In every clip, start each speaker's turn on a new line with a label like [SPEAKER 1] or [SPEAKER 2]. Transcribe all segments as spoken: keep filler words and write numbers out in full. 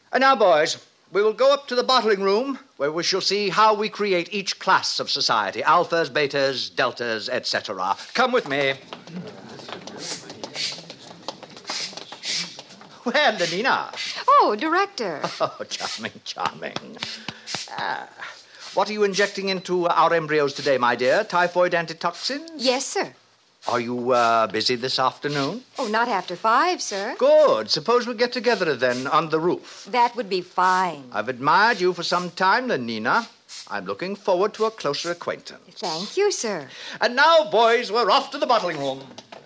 [SPEAKER 1] And now, boys, we will go up to the bottling room where we shall see how we create each class of society. Alphas, betas, deltas, et cetera. Come with me. Well, Lenina.
[SPEAKER 2] Oh, Director.
[SPEAKER 1] Oh, charming, charming. Ah, what are you injecting into our embryos today, my dear? Typhoid antitoxins?
[SPEAKER 2] Yes, sir.
[SPEAKER 1] Are you uh, busy this afternoon?
[SPEAKER 2] Oh, not after five, sir.
[SPEAKER 1] Good. Suppose we get together then on the roof.
[SPEAKER 2] That would be fine.
[SPEAKER 1] I've admired you for some time, Lenina. I'm looking forward to a closer acquaintance.
[SPEAKER 2] Thank you, sir.
[SPEAKER 1] And now, boys, we're off to the bottling room.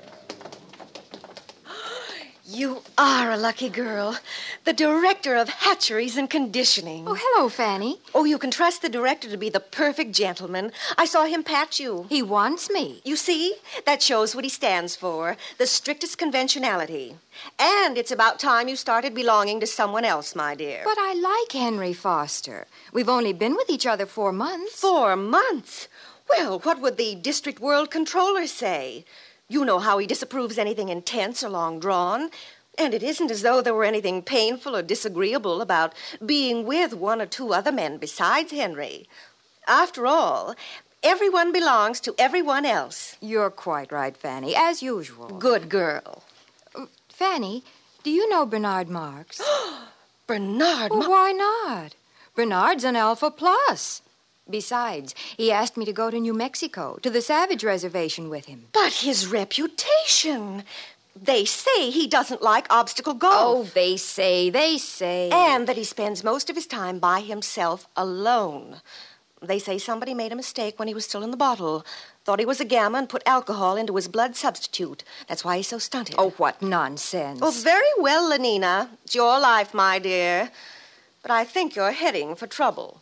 [SPEAKER 3] You are a lucky girl. The director of hatcheries and conditioning.
[SPEAKER 2] Oh, hello, Fanny.
[SPEAKER 3] Oh, you can trust the director to be the perfect gentleman. I saw him pat you.
[SPEAKER 2] He wants me.
[SPEAKER 3] You see? That shows what he stands for. The strictest conventionality. And it's about time you started belonging to someone else, my dear.
[SPEAKER 2] But I like Henry Foster. We've only been with each other four months.
[SPEAKER 3] Four months? Well, what would the district world controller say? You know how he disapproves anything intense or long-drawn. And it isn't as though there were anything painful or disagreeable about being with one or two other men besides Henry. After all, everyone belongs to everyone else.
[SPEAKER 2] You're quite right, Fanny, as usual.
[SPEAKER 3] Good girl.
[SPEAKER 2] Uh, Fanny, do you know Bernard Marx?
[SPEAKER 3] Bernard
[SPEAKER 2] Well,
[SPEAKER 3] Mar-
[SPEAKER 2] why not? Bernard's an Alpha Plus. Besides, he asked me to go to New Mexico, to the Savage Reservation with him.
[SPEAKER 3] But his reputation. They say he doesn't like obstacle
[SPEAKER 2] Oh,
[SPEAKER 3] golf.
[SPEAKER 2] they say, they say.
[SPEAKER 3] And that he spends most of his time by himself alone. They say somebody made a mistake when he was still in the bottle. Thought he was a gamma and put alcohol into his blood substitute. That's why he's so stunted.
[SPEAKER 2] Oh, what nonsense.
[SPEAKER 3] Oh, very well, Lenina. It's your life, my dear. But I think you're heading for trouble.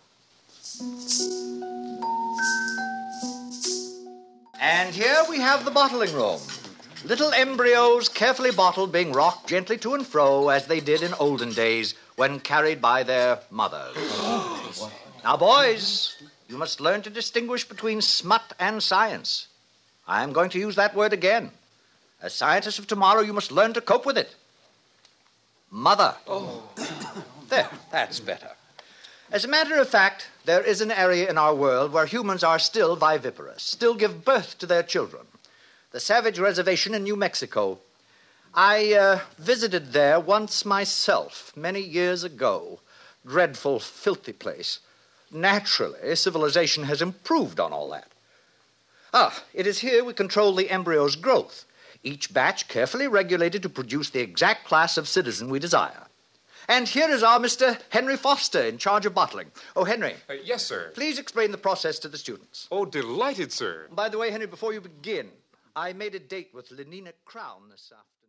[SPEAKER 1] And here we have the bottling room. Little embryos carefully bottled being rocked gently to and fro as they did in olden days when carried by their mothers. Now, boys, you must learn to distinguish between smut and science. I am going to use that word again. As scientists of tomorrow, you must learn to cope with it. Mother. Oh. There, that's better. As a matter of fact, there is an area in our world where humans are still viviparous, still give birth to their children. The Savage Reservation in New Mexico. I uh, visited there once myself, many years ago. Dreadful, filthy place. Naturally, civilization has improved on all that. Ah, it is here we control the embryo's growth, each batch carefully regulated to produce the exact class of citizen we desire. And here is our Mister Henry Foster in charge of bottling. Oh, Henry.
[SPEAKER 4] Uh, yes, sir.
[SPEAKER 1] Please explain the process to the students.
[SPEAKER 4] Oh, delighted, sir.
[SPEAKER 1] By the way, Henry, before you begin, I made a date with Lenina Crown this afternoon.